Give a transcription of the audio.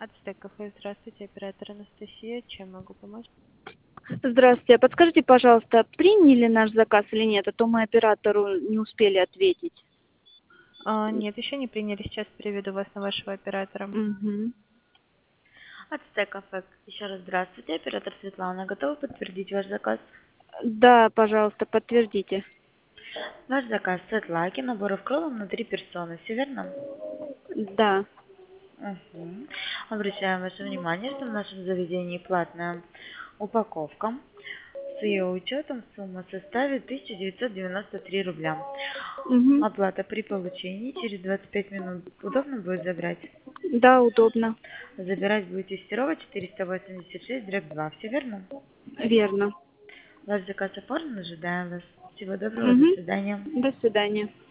Ацтек кафе, здравствуйте, оператор Анастасия, чем могу помочь? Здравствуйте. Подскажите, пожалуйста, приняли наш заказ или нет? А то мы оператору не успели ответить. Нет, еще не приняли, сейчас переведу вас на вашего оператора. Мгм. Ацтек кафе. Еще раз здравствуйте, оператор Светлана. Готова подтвердить ваш заказ? Да, пожалуйста, подтвердите. Ваш заказ сет лаки, наборов кролом на 3 персоны. Все верно? Да. Угу. Обращаем ваше внимание, что в нашем заведении платная упаковка. С ее учетом сумма составит 1993 рубля. Мгм. Оплата при получении через 25 минут. Удобно будет забрать? Да, удобно. Забирать будете Серова 486/2. Все верно? Верно. Ваш заказ оформлен, ожидаем вас. Всего доброго, до Мгм. свидания. До свидания.